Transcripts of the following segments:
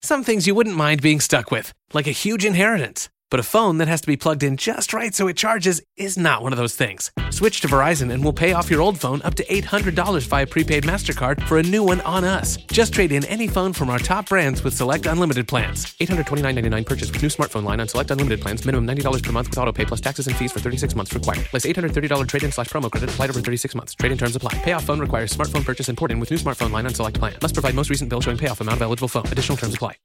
Some things you wouldn't mind being stuck with, like a huge inheritance. But a phone that has to be plugged in just right so it charges is not one of those things. Switch to Verizon and we'll pay off your old phone up to $800 via prepaid MasterCard for a new one on us. Just trade in any phone from our top brands with select unlimited plans. $829.99 purchase with new smartphone line on select unlimited plans. Minimum $90 per month with auto pay plus taxes and fees for 36 months required. Place $830 trade-in/promo credit applied over 36 months. Trade-in terms apply. Payoff phone requires smartphone purchase and port-in with new smartphone line on select plan. Must provide most recent bill showing payoff amount of eligible phone. Additional terms apply.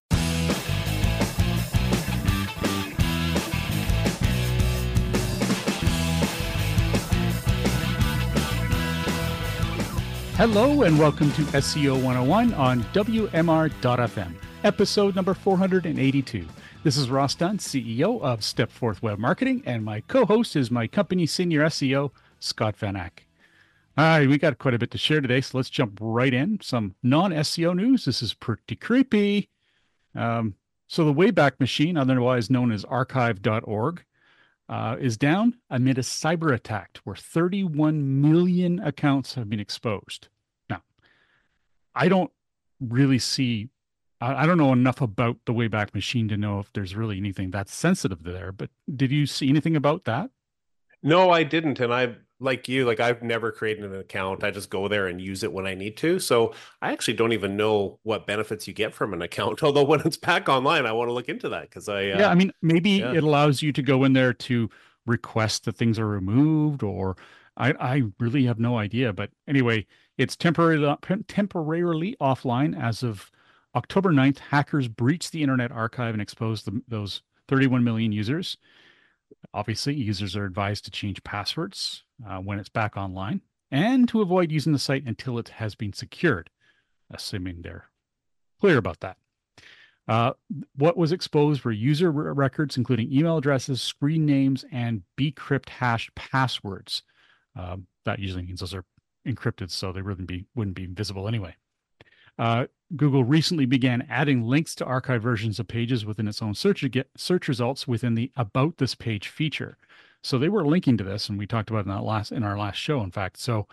Hello and welcome to SEO 101 on WMR.FM, episode number 482. This is Ross Dunn, CEO of Stepforth Web Marketing, and my co-host is my company senior SEO, Scott Van Ack. All right, we got quite a bit to share today, so let's jump right in. Some non-SEO news. This is pretty creepy. So the Wayback Machine, otherwise known as archive.org, is down amid a cyber attack where 31 million accounts have been exposed. Now, I don't really see, I don't know enough about the Wayback Machine to know if there's really anything that's sensitive there, but did you see anything about that? No, I didn't. And I've never created an account. I just go there and use it when I need to. So I actually don't even know what benefits you get from an account. Although when it's back online, I want to look into that because maybe it allows you to go in there to request that things are removed, or I really have no idea. But anyway, it's temporarily offline as of October 9th. Hackers breached the Internet Archive and exposed those 31 million users. Obviously, users are advised to change passwords when it's back online and to avoid using the site until it has been secured, assuming they're clear about that. What was exposed were user records, including email addresses, screen names, and bcrypt hashed passwords. That usually means those are encrypted, so they wouldn't be visible anyway. Google recently began adding links to archive versions of pages within its own search results within the About This Page feature. So they were linking to this, and we talked about it in our last show, in fact. So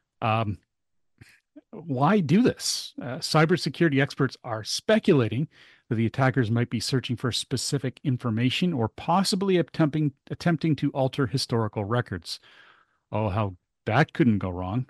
why do this? Cybersecurity experts are speculating that the attackers might be searching for specific information or possibly attempting to alter historical records. Oh, how that couldn't go wrong.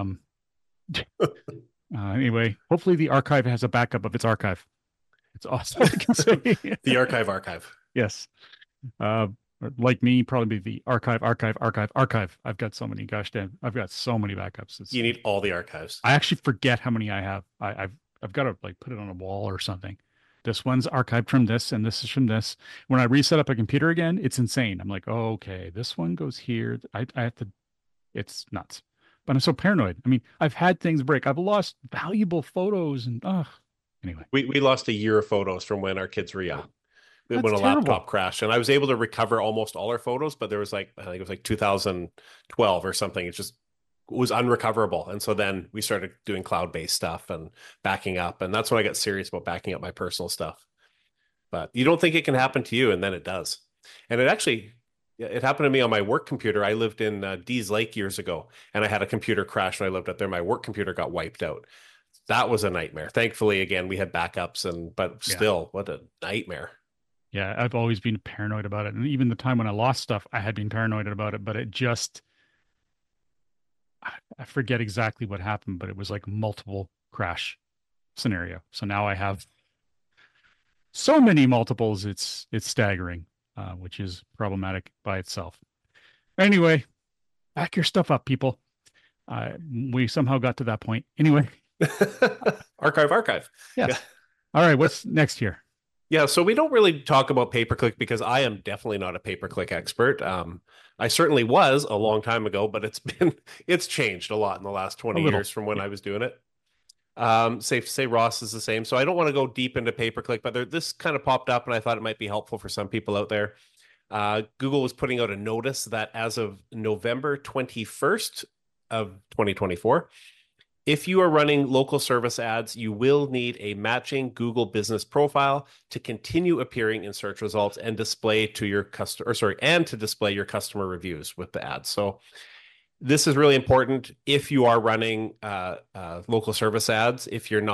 Anyway, hopefully the archive has a backup of its archive. It's awesome. The archive. Yes. Like me, probably the archive. I've got so many, I've got so many backups. You need all the archives. I actually forget how many I have. I've got to put it on a wall or something. This one's archived from this, and this is from this. When I reset up a computer again, it's insane. I'm like, oh, okay, this one goes here. I have to, it's nuts. But I'm so paranoid. I mean, I've had things break. I've lost valuable photos and anyway. We lost a year of photos from when our kids were young. That's when a terrible. laptop crashed, and I was able to recover almost all our photos, but there was I think it was 2012 or something. It just was unrecoverable. And so then we started doing cloud-based stuff and backing up. And that's when I got serious about backing up my personal stuff. But you don't think it can happen to you, and then it does. And it happened to me on my work computer. I lived in Dees Lake years ago, and I had a computer crash when I lived up there. My work computer got wiped out. That was a nightmare. Thankfully, again, we had backups, but still, what a nightmare. Yeah, I've always been paranoid about it. And even the time when I lost stuff, I had been paranoid about it, but it just, I forget exactly what happened, but it was like multiple crash scenario. So now I have so many multiples, it's staggering, which is problematic by itself. Anyway, back your stuff up, people. We somehow got to that point. Anyway. Archive. Yes. Yeah. All right, what's next here? Yeah, so we don't really talk about pay-per-click because I am definitely not a pay-per-click expert. I certainly was a long time ago, but it's changed a lot in the last 20 years from when I was doing it. Safe to say Ross is the same. So I don't want to go deep into pay-per-click, but this kind of popped up and I thought it might be helpful for some people out there. Google was putting out a notice that as of November 21st of 2024, if you are running local service ads, you will need a matching Google business profile to continue appearing in search results and display to your display your customer reviews with the ads. So this is really important if you are running local service ads. If you're not,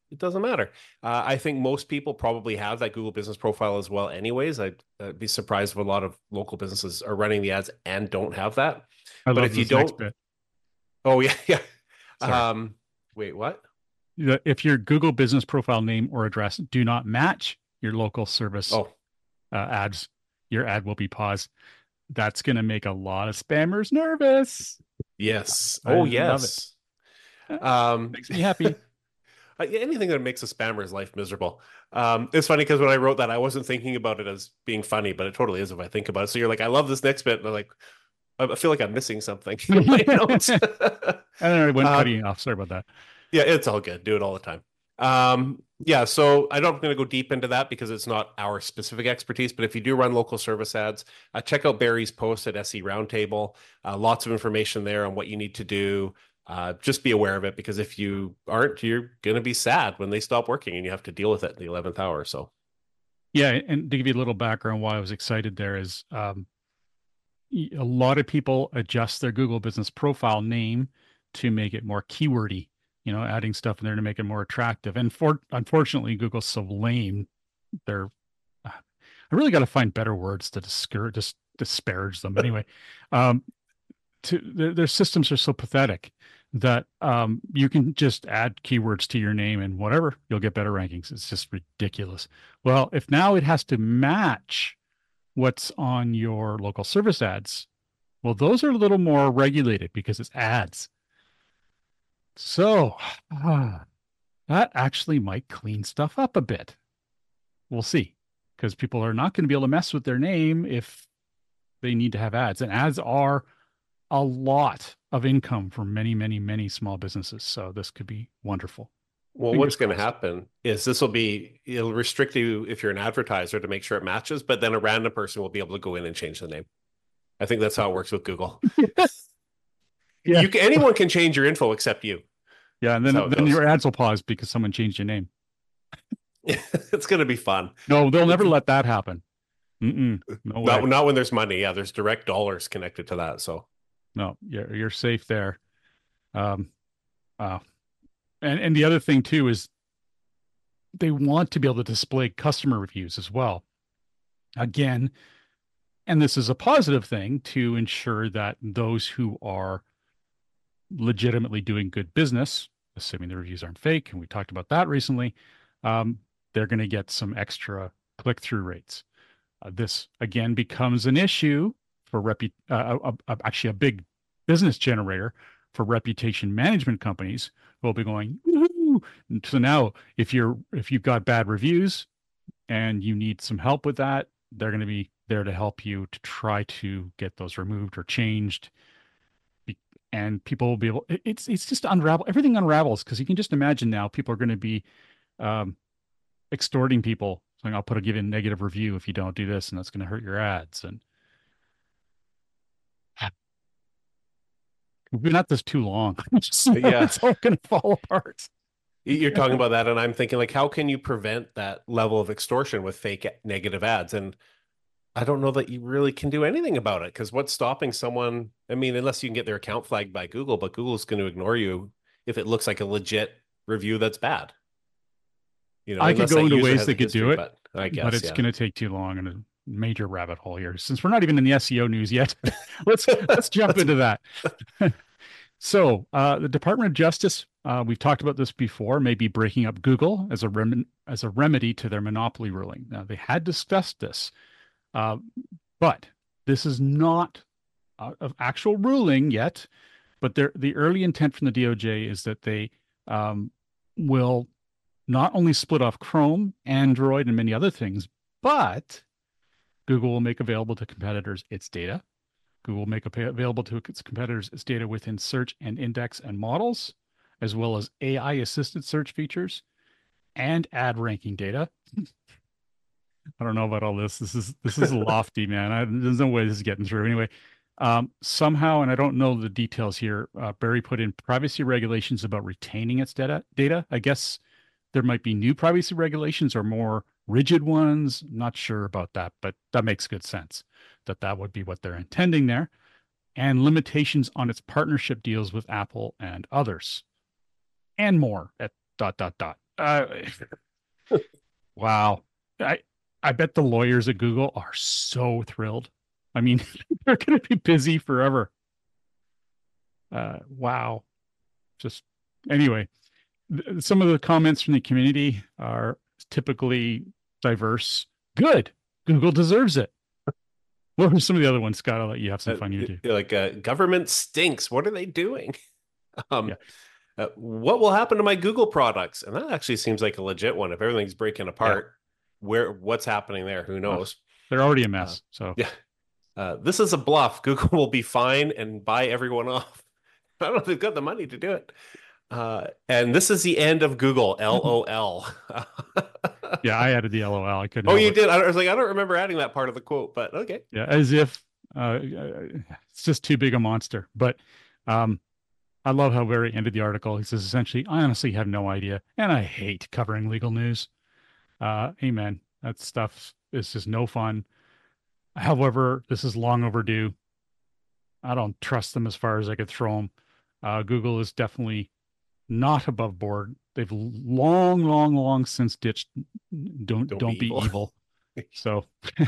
it doesn't matter. I think most people probably have that Google Business Profile as well anyways. I'd be surprised if a lot of local businesses are running the ads and don't have that. I But love if you this next don't, bit. oh yeah, yeah. Sorry. Wait, what? If your Google Business Profile name or address do not match your local service Oh, ads, your ad will be paused. That's going to make a lot of spammers nervous. yes. I Oh, love it. yes. Um, Makes me happy. anything that makes a spammer's life miserable. It's funny because when I wrote that, I wasn't thinking about it as being funny, but it totally is if I think about it. So you're like, I love this next bit, and I'm like, I feel like I'm missing something in my notes. I don't know. I went cutting off. Sorry about that. Yeah, it's all good. Do it all the time. Yeah, so I don't going to go deep into that because it's not our specific expertise. But if you do run local service ads, check out Barry's post at SE Roundtable. Lots of information there on what you need to do. Just be aware of it because if you aren't, you're going to be sad when they stop working and you have to deal with it in the 11th hour. So, yeah, and to give you a little background, why I was excited there is a lot of people adjust their Google Business Profile name to make it more keywordy. Adding stuff in there to make it more attractive. And unfortunately, Google's so lame. I really got to find better words to disparage them. Anyway, their systems are so pathetic that you can just add keywords to your name and whatever, you'll get better rankings. It's just ridiculous. Well, if now it has to match what's on your local service ads, well, those are a little more regulated because it's ads. So that actually might clean stuff up a bit. We'll see, because people are not going to be able to mess with their name if they need to have ads. And ads are a lot of income for many, many, many small businesses. So this could be wonderful. well, what's going to happen is it'll restrict you if you're an advertiser to make sure it matches, but then a random person will be able to go in and change the name. I think that's how it works with Google. Yeah. Anyone can change your info except you. Yeah, and then your ads will pause because someone changed your name. It's going to be fun. No, they'll never let that happen. No way. Not when there's money. Yeah, there's direct dollars connected to that. So no, you're safe there. And the other thing too is they want to be able to display customer reviews as well. Again, and this is a positive thing to ensure that those who are legitimately doing good business, assuming the reviews aren't fake, and we talked about that recently, they're going to get some extra click-through rates. This again becomes an issue for actually a big business generator for reputation management companies who will be going, woo-hoo! So now if you've got bad reviews and you need some help with that, they're going to be there to help you to try to get those removed or changed. And people will be able, it's just unravel, everything unravels, because you can just imagine now people are going to be extorting people, saying, I'll give you a negative review if you don't do this, and that's going to hurt your ads. And we've been at this too long. Yeah, it's all going to fall apart. You're talking about that, and I'm thinking, like, how can you prevent that level of extortion with fake negative ads? And I don't know that you really can do anything about it, because what's stopping someone? I mean, unless you can get their account flagged by Google, but Google's going to ignore you if it looks like a legit review that's bad. I could go into ways that could do it, but it's going to take too long and a major rabbit hole here. Since we're not even in the SEO news yet, let's jump into that. So the Department of Justice, we've talked about this before, may be breaking up Google as a remedy to their monopoly ruling. Now, they had discussed this, but this is not an actual ruling yet. But the early intent from the DOJ is that they will not only split off Chrome, Android, and many other things, but Google will make available to competitors its data. Google will make available to its competitors its data within search and index and models, as well as AI-assisted search features and ad ranking data. I don't know about all this. This is lofty, man. There's no way this is getting through. Anyway, somehow, and I don't know the details here, Barry put in privacy regulations about retaining its data. I guess there might be new privacy regulations or more rigid ones. Not sure about that, but that makes good sense that would be what they're intending there. And limitations on its partnership deals with Apple and others. And more at ... Uh, wow. I I bet the lawyers at Google are so thrilled. I mean, they're going to be busy forever. Wow. Just anyway, some of the comments from the community are typically diverse. Good. Google deserves it. What were some of the other ones, Scott? I'll let you have some fun here too. Like government stinks. What are they doing? Yeah. What will happen to my Google products? And that actually seems like a legit one. If everything's breaking apart, what's happening there? Who knows? They're already a mess. So yeah. This is a bluff. Google will be fine and buy everyone off. I don't know if they've got the money to do it. And this is the end of Google. LOL. Yeah, I added the LOL. I couldn't. Oh, you did. I was like, I don't remember adding that part of the quote, but okay. Yeah, as if it's just too big a monster. But I love how very end of the article he says essentially, I honestly have no idea, and I hate covering legal news. Amen. That stuff is just no fun. However, this is long overdue. I don't trust them as far as I could throw them. Google is definitely not above board. They've long since ditched don't be evil. So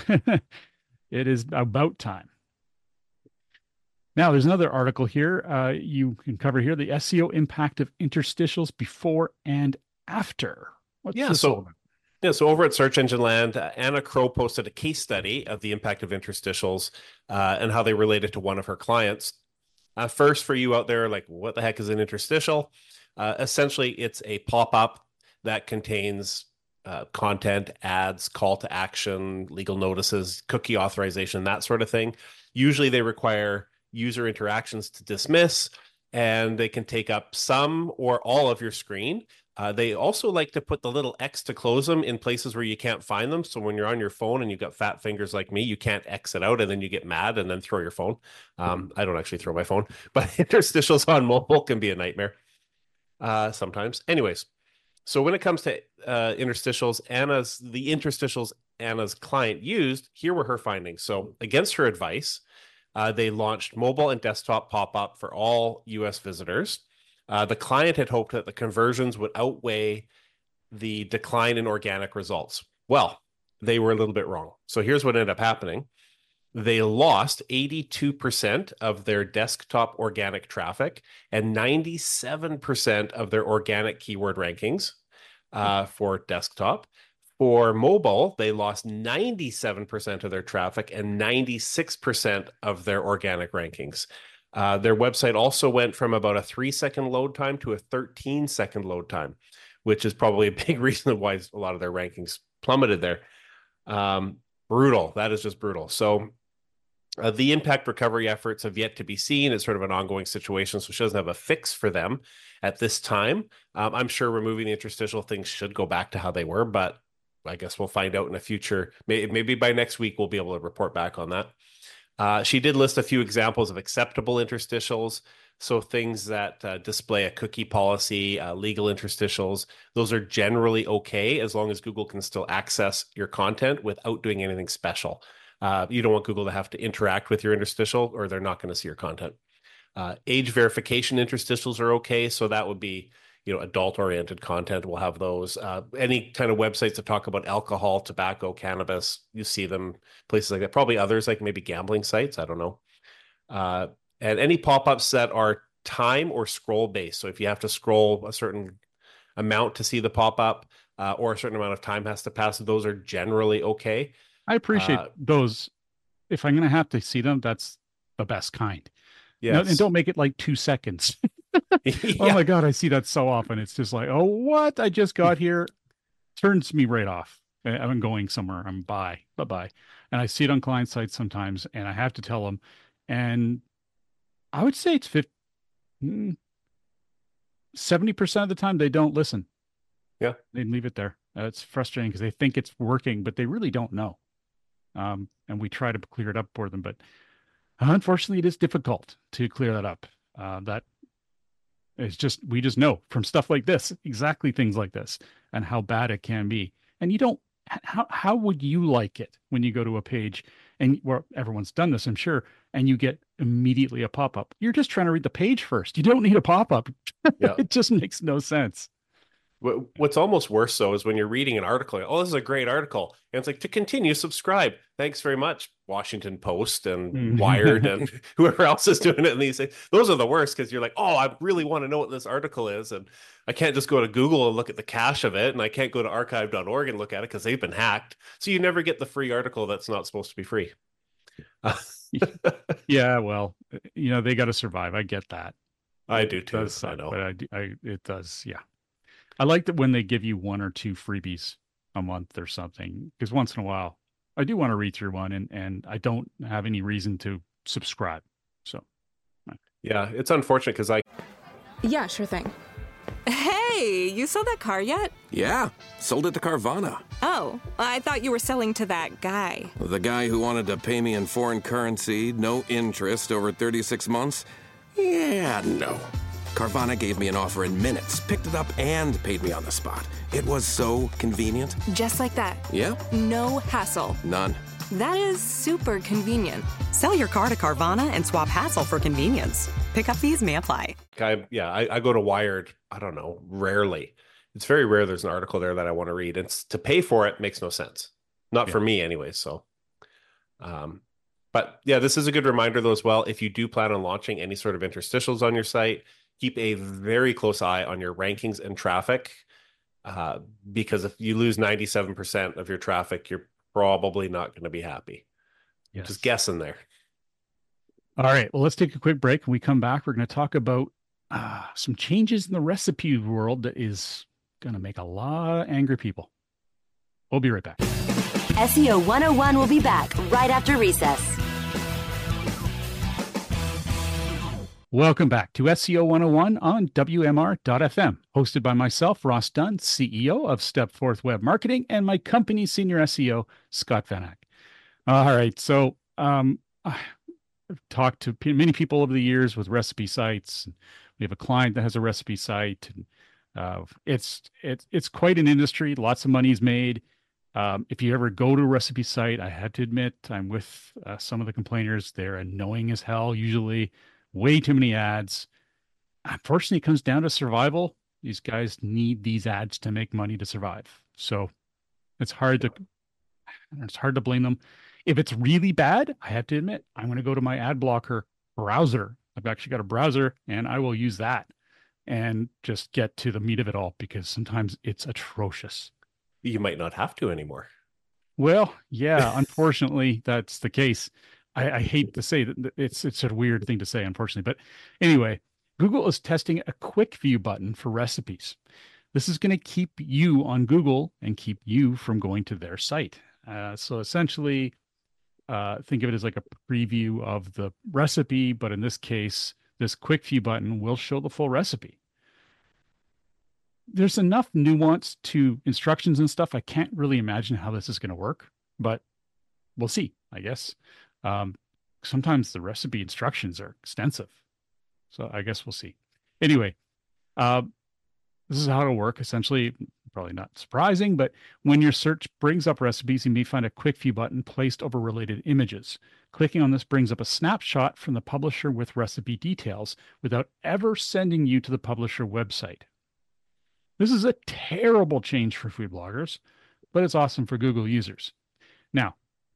it is about time. Now, there's another article here. You can cover here the SEO impact of interstitials before and after. What's this all about? Yeah, so over at Search Engine Land, Anna Crow posted a case study of the impact of interstitials and how they related to one of her clients. First, for you out there, like, what the heck is an interstitial? Essentially, it's a pop-up that contains content, ads, call to action, legal notices, cookie authorization, that sort of thing. Usually, they require user interactions to dismiss, and they can take up some or all of your screen. They also like to put the little X to close them in places where you can't find them. So when you're on your phone and you've got fat fingers like me, you can't X it out and then you get mad and then throw your phone. I don't actually throw my phone, but interstitials on mobile can be a nightmare sometimes. Anyways, so when it comes to interstitials, the interstitials Anna's client used, here were her findings. So against her advice, they launched mobile and desktop pop-up for all US visitors. The client had hoped that the conversions would outweigh the decline in organic results. Well, they were a little bit wrong. So here's what ended up happening. They lost 82% of their desktop organic traffic and 97% of their organic keyword rankings for desktop. For mobile, they lost 97% of their traffic and 96% of their organic rankings. Their website also went from about a 3-second load time to a 13-second load time, which is probably a big reason why a lot of their rankings plummeted there. Brutal. That is just brutal. So the impact recovery efforts have yet to be seen. It's sort of an ongoing situation, so she doesn't have a fix for them at this time. I'm sure removing the interstitial things should go back to how they were, but I guess we'll find out in the future. Maybe by next week, we'll be able to report back on that. She did list a few examples of acceptable interstitials. So things that display a cookie policy, legal interstitials, those are generally okay as long as Google can still access your content without doing anything special. You don't want Google to have to interact with your interstitial or they're not going to see your content. Age verification interstitials are okay. So that would be, adult-oriented content. We'll have those. Any kind of websites that talk about alcohol, tobacco, cannabis, you see them, places like that. Probably others, like maybe gambling sites. I don't know. And any pop-ups that are time or scroll-based. So if you have to scroll a certain amount to see the pop-up or a certain amount of time has to pass, those are generally okay. I appreciate those. If I'm going to have to see them, that's the best kind. Yeah, and don't make it like 2 seconds. Yeah. Oh my God, I see that so often. It's just like, oh, what? I just got here. Turns me right off. I'm going somewhere. I'm bye-bye. And I see it on client sites sometimes, and I have to tell them. And I would say it's 70% of the time they don't listen. Yeah. They leave it there. It's frustrating because they think it's working, but they really don't know. And we try to clear it up for them, but unfortunately, it is difficult to clear that up. That is we just know from stuff like this, exactly things like this, and how bad it can be. And you don't, how would you like it when you go to a page and where everyone's done this, I'm sure, and you get immediately a pop-up? You're just trying to read the page first. You don't need a pop-up. Yeah. It just makes no sense. What's almost worse, though, is when you're reading an article, oh, this is a great article. And it's like, to continue, subscribe. Thanks very much, Washington Post and Wired and whoever else is doing it. And these things, those are the worst because you're like, oh, I really want to know what this article is. And I can't just go to Google and look at the cache of it. And I can't go to archive.org and look at it because they've been hacked. So you never get the free article that's not supposed to be free. Yeah, well, they got to survive. I get that. I do too. I know. But it does. Yeah. I like that when they give you 1 or 2 freebies a month or something, because once in a while I do want to read through one and I don't have any reason to subscribe. So, yeah, it's unfortunate because Yeah, sure thing. Hey, you sold that car yet? Yeah, sold it to Carvana. Oh, I thought you were selling to that guy. The guy who wanted to pay me in foreign currency, no interest, over 36 months? Yeah, no. Carvana gave me an offer in minutes, picked it up, and paid me on the spot. It was so convenient. Just like that. Yep. No hassle. None. That is super convenient. Sell your car to Carvana and swap hassle for convenience. Pickup fees may apply. I go to Wired, I don't know, rarely. It's very rare there's an article there that I want to read. It's to pay for it makes no sense. Not for me anyway, so. But yeah, this is a good reminder though as well. If you do plan on launching any sort of interstitials on your site, keep a very close eye on your rankings and traffic, because if you lose 97% of your traffic, you're probably not going to be happy. Yes. Just guessing there. All right. Well, let's take a quick break. When we come back, we're going to talk about some changes in the recipe world that is going to make a lot of angry people. We'll be right back. SEO 101 will be back right after recess. Welcome back to SEO 101 on WMR.FM, hosted by myself, Ross Dunn, CEO of Stepforth Web Marketing, and my company's senior SEO, Scott Van Ack. All right, so I've talked to many people over the years with recipe sites. We have a client that has a recipe site. And, it's quite an industry. Lots of money is made. If you ever go to a recipe site, I have to admit, I'm with some of the complainers. They're annoying as hell, usually. Way too many ads. Unfortunately, it comes down to survival. These guys need these ads to make money to survive. So it's hard to blame them. If it's really bad, I have to admit, I'm going to go to my ad blocker browser. I've actually got a browser and I will use that and just get to the meat of it all, because sometimes it's atrocious. You might not have to anymore. Well, yeah, unfortunately, that's the case. I hate to say that it's a weird thing to say, unfortunately. But anyway, Google is testing a quick view button for recipes. This is going to keep you on Google and keep you from going to their site. So essentially, think of it as like a preview of the recipe, but in this case, this quick view button will show the full recipe. There's enough nuance to instructions and stuff. I can't really imagine how this is going to work, but we'll see, I guess. Sometimes the recipe instructions are extensive, so I guess we'll see. Anyway, this is how it'll work. Essentially, probably not surprising, but when your search brings up recipes, you may find a quick view button placed over related images. Clicking on this brings up a snapshot from the publisher with recipe details without ever sending you to the publisher website. This is a terrible change for food bloggers, but it's awesome for Google users. Now,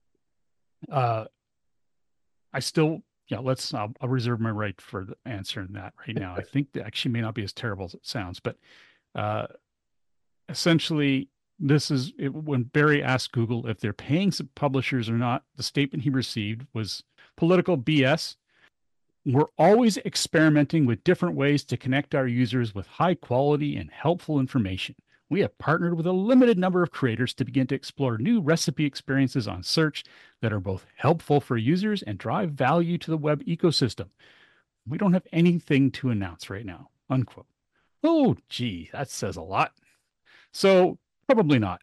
I'll reserve my right for answering that right now. I think that actually may not be as terrible as it sounds, but essentially, this is when Barry asked Google if they're paying some publishers or not. The statement he received was political BS. We're always experimenting with different ways to connect our users with high quality and helpful information. We have partnered with a limited number of creators to begin to explore new recipe experiences on search that are both helpful for users and drive value to the web ecosystem. We don't have anything to announce right now, unquote. Oh, gee, that says a lot. So probably not.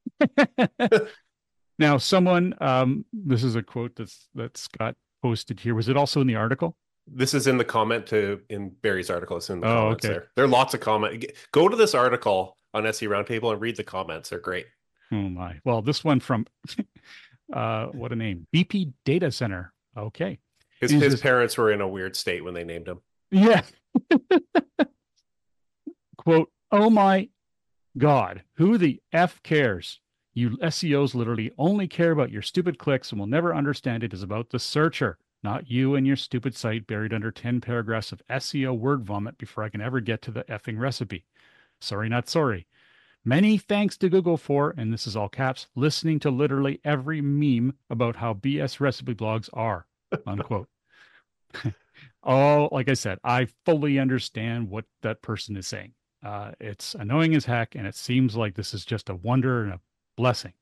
Now, someone, this is a quote that Scott posted here. Was it also in the article? This is in the comment in Barry's article. It's in the comments there. There are lots of comments. Go to this article on SE Roundtable and read the comments. They're great. Oh my. Well, this one from, what a name, BP Data Center. Okay. His parents were in a weird state when they named him. Yeah. Quote, oh my God, who the F cares? You SEOs literally only care about your stupid clicks and will never understand it is about the searcher, not you and your stupid site buried under 10 paragraphs of SEO word vomit before I can ever get to the effing recipe. Sorry, not sorry. Many thanks to Google for, and this is all caps, listening to literally every meme about how BS recipe blogs are, unquote. Oh, like I said, I fully understand what that person is saying. It's annoying as heck, and it seems like this is just a wonder and a blessing.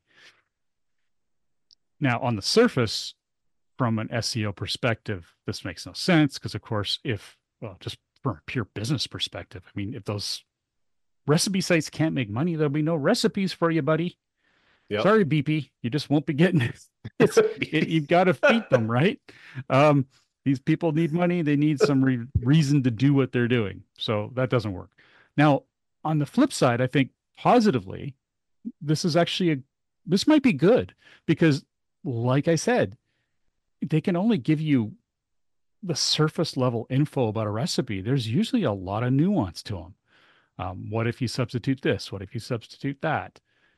Now, on the surface, from an SEO perspective, this makes no sense because, of course, just from a pure business perspective, I mean, if those recipe sites can't make money, there'll be no recipes for you, buddy. Yep. Sorry, BP, you just won't be getting it. You've got to feed them, right? These people need money. They need some reason to do what they're doing. So that doesn't work. Now, on the flip side, I think positively, this might be good because, like I said, they can only give you the surface level info about a recipe. There's usually a lot of nuance to them. What if you substitute this? What if you substitute that?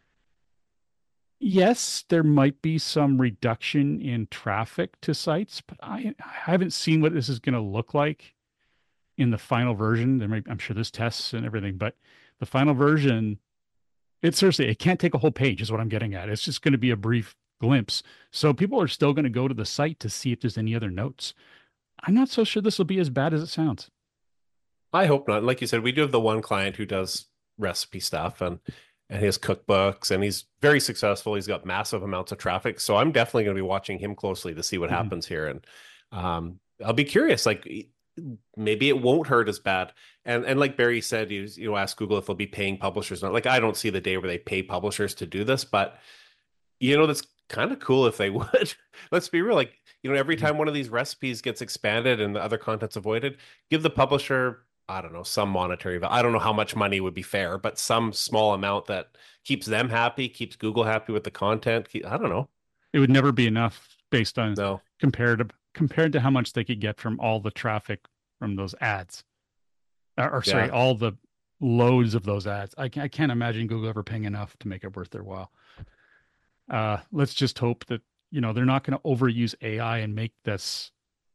Yes, there might be some reduction in traffic to sites, but I haven't seen what this is going to look like in the final version. I'm sure there's tests and everything, but the final version, it can't take a whole page is what I'm getting at. It's just going to be a brief glimpse. So people are still going to go to the site to see if there's any other notes. I'm not so sure this will be as bad as it sounds. I hope not. Like you said, we do have the one client who does recipe stuff and his cookbooks, and he's very successful. He's got massive amounts of traffic. So I'm definitely going to be watching him closely to see what happens here. And I'll be curious, like maybe it won't hurt as bad. And like Barry said, you ask Google if they'll be paying publishers. Not like I don't see the day where they pay publishers to do this, but that's kind of cool if they would. Let's be real. Like, every time one of these recipes gets expanded and the other content's avoided, give the publisher, I don't know, some monetary value. I don't know how much money would be fair, but some small amount that keeps them happy, keeps Google happy with the content. I don't know. It would never be enough based on compared to how much they could get from all the traffic from those ads. All the loads of those ads. I can't imagine Google ever paying enough to make it worth their while. Let's just hope that, they're not going to overuse AI and make this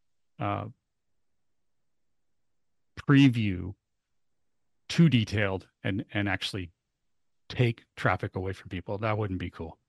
preview too detailed and actually take traffic away from people. That wouldn't be cool.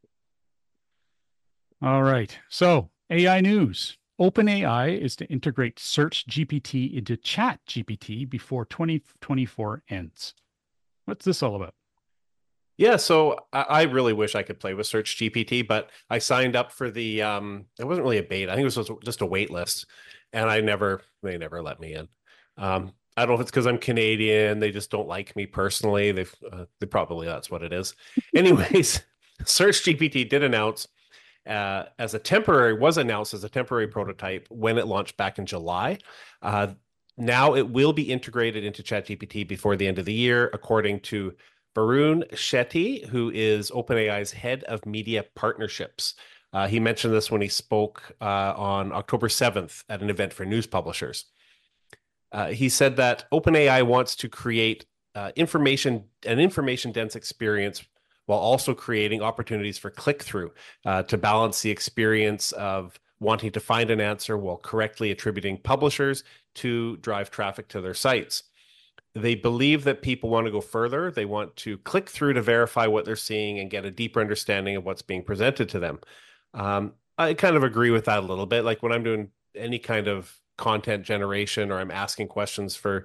All right. So AI news. OpenAI is to integrate Search GPT into Chat GPT before 2024 ends. What's this all about? Yeah, so I really wish I could play with Search GPT, but I signed up for the it wasn't really a beta. I think it was just a wait list, and they never let me in. I don't know if it's because I'm Canadian. They just don't like me personally. They probably, that's what it is. Anyways, Search GPT did announce was announced as a temporary prototype when it launched back in July. Now it will be integrated into ChatGPT before the end of the year, according to Varun Shetty, who is OpenAI's head of media partnerships. He mentioned this when he spoke on October 7th at an event for news publishers. He said that OpenAI wants to create an information-dense experience while also creating opportunities for click-through to balance the experience of wanting to find an answer while correctly attributing publishers to drive traffic to their sites. They believe that people want to go further. They want to click through to verify what they're seeing and get a deeper understanding of what's being presented to them. I kind of agree with that a little bit. Like when I'm doing any kind of content generation or I'm asking questions to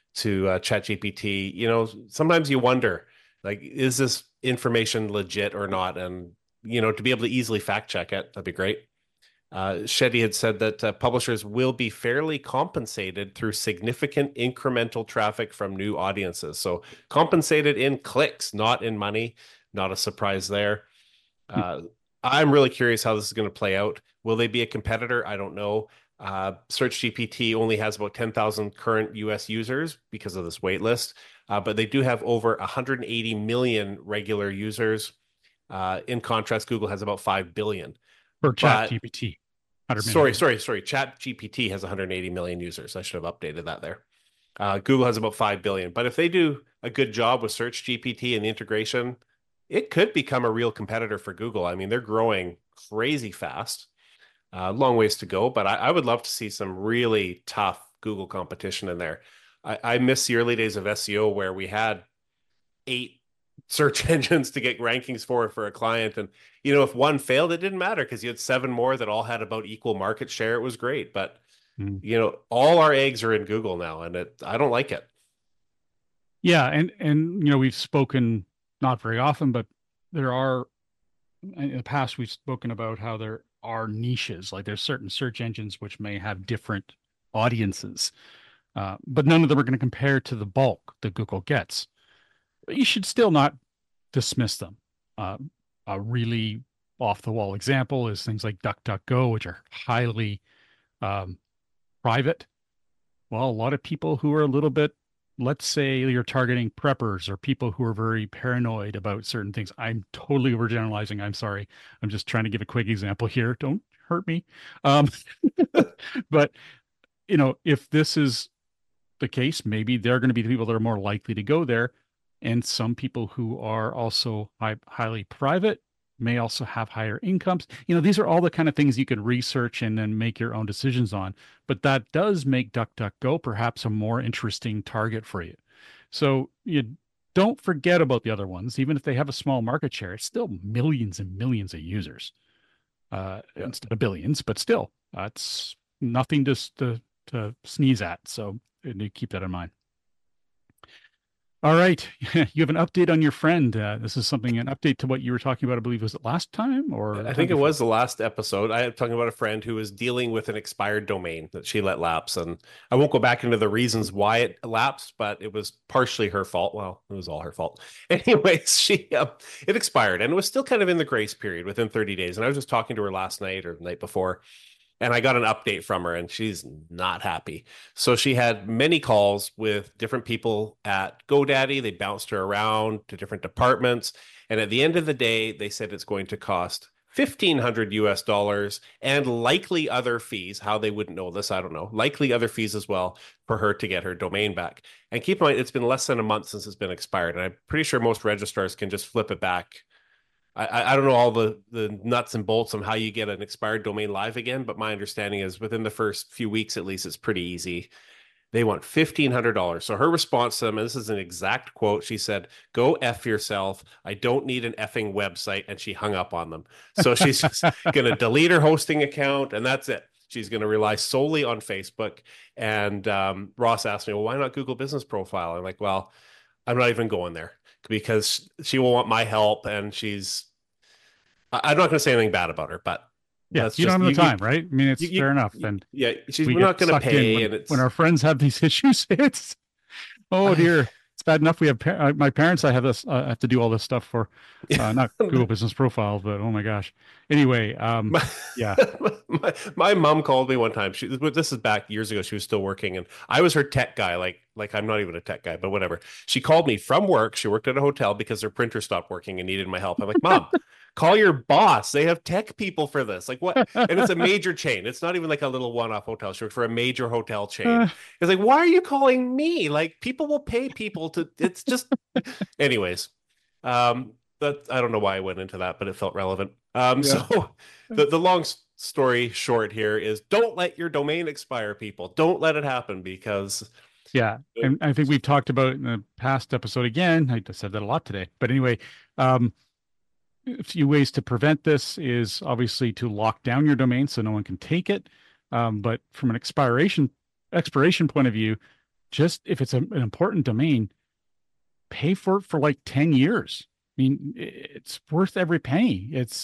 ChatGPT, sometimes you wonder, like, is this information legit or not? And, to be able to easily fact check it, that'd be great. Shetty had said that publishers will be fairly compensated through significant incremental traffic from new audiences. So compensated in clicks, not in money. Not a surprise there. I'm really curious how this is going to play out. Will they be a competitor? I don't know. Search GPT only has about 10,000 current US users because of this wait list, but they do have over 180 million regular users. In contrast, Google has about 5 billion. For ChatGPT. Sorry. ChatGPT has 180 million users. I should have updated that there. Google has about 5 billion. But if they do a good job with Search GPT and the integration, it could become a real competitor for Google. I mean, they're growing crazy fast. Long ways to go, but I would love to see some really tough Google competition in there. I miss the early days of SEO where we had 8 search engines to get rankings for a client. And, if one failed, it didn't matter because you had 7 more that all had about equal market share. It was great. But, all our eggs are in Google now, and I don't like it. Yeah. And, we've spoken not very often, but there are, in the past, we've spoken about how there are niches, like there's certain search engines which may have different audiences, but none of them are going to compare to the bulk that Google gets. But you should still not dismiss them. A really off-the-wall example is things like DuckDuckGo, which are highly private. Well, a lot of people who are a little bit, let's say you're targeting preppers or people who are very paranoid about certain things. I'm totally overgeneralizing. I'm sorry. I'm just trying to give a quick example here. Don't hurt me. But, if this is the case, maybe they're going to be the people that are more likely to go there. And some people who are also highly private may also have higher incomes. These are all the kind of things you can research and then make your own decisions on. But that does make DuckDuckGo perhaps a more interesting target for you. So you don't forget about the other ones. Even if they have a small market share, it's still millions and millions of users instead of billions. But still, it's nothing to sneeze at. So you need to keep that in mind. All right. You have an update on your friend. This is an update to what you were talking about, I believe. Was it last time or? I think it was the last episode. I am talking about a friend who was dealing with an expired domain that she let lapse. And I won't go back into the reasons why it lapsed, but it was partially her fault. Well, it was all her fault. Anyways, it expired and it was still kind of in the grace period within 30 days. And I was just talking to her last night or the night before. And I got an update from her and she's not happy. So she had many calls with different people at GoDaddy. They bounced her around to different departments. And at the end of the day, they said it's going to cost $1,500 and likely other fees. How they wouldn't know this, I don't know. Likely other fees as well for her to get her domain back. And keep in mind, it's been less than a month since it's been expired. And I'm pretty sure most registrars can just flip it back. I don't know all the nuts and bolts on how you get an expired domain live again, but my understanding is within the first few weeks, at least, it's pretty easy. They want $1,500. So her response to them, and this is an exact quote, she said, "Go F yourself. I don't need an effing website." And she hung up on them. So she's just going to delete her hosting account and that's it. She's going to rely solely on Facebook. And Ross asked me, well, why not Google Business Profile? I'm like, well, I'm not even going there because she will want my help. And I'm not going to say anything bad about her, but yeah, you don't have the time, right? I mean, it's fair enough. And yeah, we're not going to pay. When our friends have these issues, it's dear, it's bad enough. We have my parents. I have to do all this stuff for, not Google Business Profile, but oh my gosh. Anyway, yeah. My mom called me one time. This is back years ago. She was still working, and I was her tech guy. Like I'm not even a tech guy, but whatever. She called me from work. She worked at a hotel because their printer stopped working and needed my help. I'm like, Mom, call your boss. They have tech people for this. Like what? And it's a major chain. It's not even like a little one-off hotel. She worked for a major hotel chain. It's like, why are you calling me? Like people will pay people to. It's just, anyways. That I don't know why I went into that, but it felt relevant. So the long story short here is don't let your domain expire, people. Don't let it happen because. Yeah. And I think we've talked about it in the past episode again. I said that a lot today, but anyway, a few ways to prevent this is obviously to lock down your domain so no one can take it. But from an expiration point of view, just if it's an important domain, pay for it for like 10 years. I mean, it's worth every penny. It's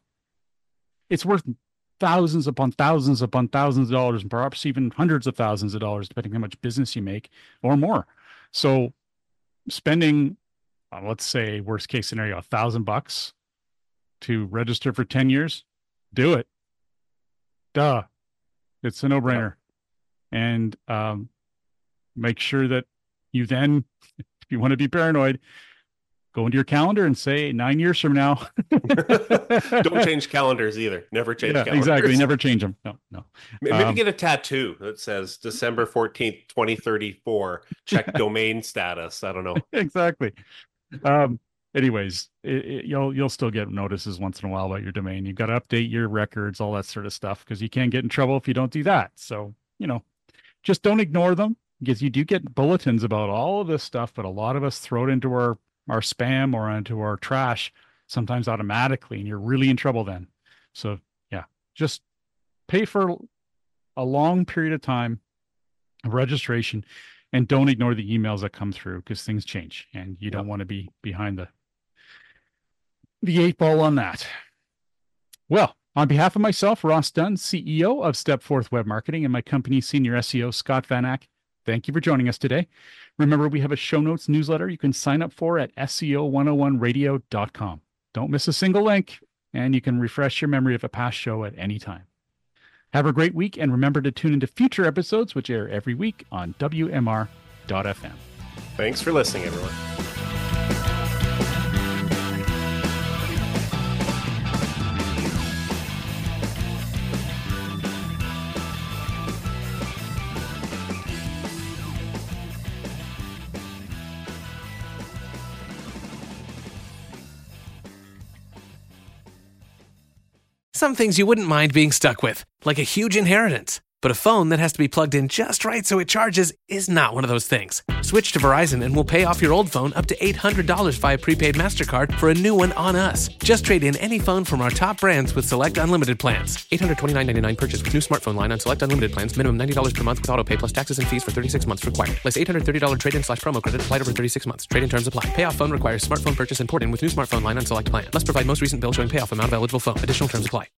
worth thousands upon thousands upon thousands of dollars, and perhaps even hundreds of thousands of dollars, depending on how much business you make or more. So spending, let's say worst case scenario, $1,000 to register for 10 years, do it. Duh. It's a no-brainer. And make sure that you then, if you want to be paranoid, go into your calendar and say 9 years from now. Don't change calendars either. Never change calendars. Exactly. Never change them. No. Maybe get a tattoo that says December 14th, 2034. Check domain status. I don't know. Exactly. Anyways, you'll still get notices once in a while about your domain. You've got to update your records, all that sort of stuff, because you can get in trouble if you don't do that. So, just don't ignore them, because you do get bulletins about all of this stuff, but a lot of us throw it into our spam or into our trash, sometimes automatically, and you're really in trouble then. So yeah, just pay for a long period of time of registration and don't ignore the emails that come through, because things change and you don't want to be behind the 8 ball on that. Well, on behalf of myself, Ross Dunn, CEO of Stepforth Web Marketing, and my company senior SEO, Scott Van Ack, thank you for joining us today. Remember, we have a show notes newsletter you can sign up for at SEO101radio.com. Don't miss a single link, and you can refresh your memory of a past show at any time. Have a great week, and remember to tune into future episodes, which air every week on WMR.FM. Thanks for listening, everyone. Some things you wouldn't mind being stuck with, like a huge inheritance. But a phone that has to be plugged in just right so it charges is not one of those things. Switch to Verizon and we'll pay off your old phone up to $800 via prepaid MasterCard for a new one on us. Just trade in any phone from our top brands with select unlimited plans. $829.99 purchase with new smartphone line on select unlimited plans. Minimum $90 per month with autopay plus taxes and fees for 36 months required. Less $830 trade-in/promo credit applied over 36 months. Trade-in terms apply. Payoff phone requires smartphone purchase and port in with new smartphone line on select plan. Must provide most recent bill showing payoff amount of eligible phone. Additional terms apply.